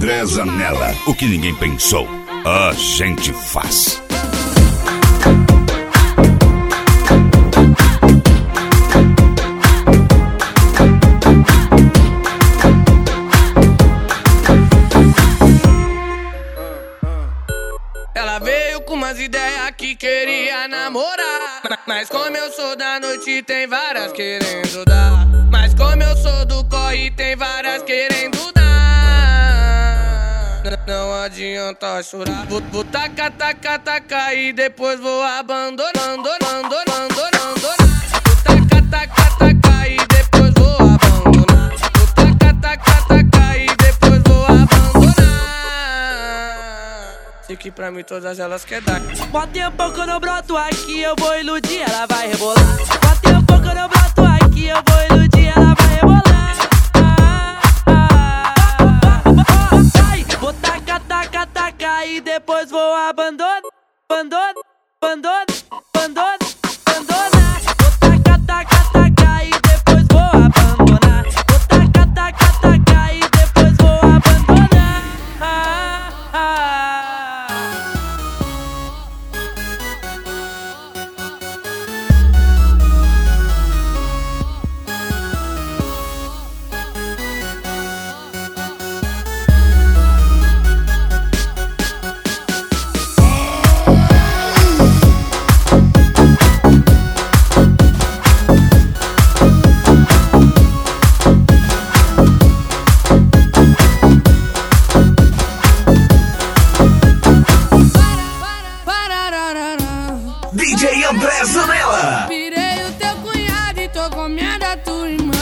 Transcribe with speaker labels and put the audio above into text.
Speaker 1: André Zanella. O que ninguém pensou, a gente faz.
Speaker 2: Ela veio com umas ideias que queria namorar, mas como eu sou da noite tem várias querendo dar. Mas como eu sou do corre tem várias querendo dar. Não adianta chorar. Vou tacar, tacar, tacar e depois vou abandonando. Vou tacar, tacar, tacar e depois vou abandonar. Vou tacar, tacar, tacar e depois vou abandonar. Sei que pra mim todas elas quer dar.
Speaker 3: Mó tempo que eu não broto aqui, eu vou iludir, ela vai rebolar. Mó tempo que eu não broto aqui, eu vou iludir, ela vai rebolar. Vou tacar, tacar, tacar e depois vou abandonar. Abandonar. Vou tacar, tacar, tacar e depois vou abandonar. Vou tacar, tacar, tacar e depois vou abandonar.
Speaker 1: DJ André Zanella.
Speaker 2: Pirei o teu cunhado e tô comendo a tua irmã.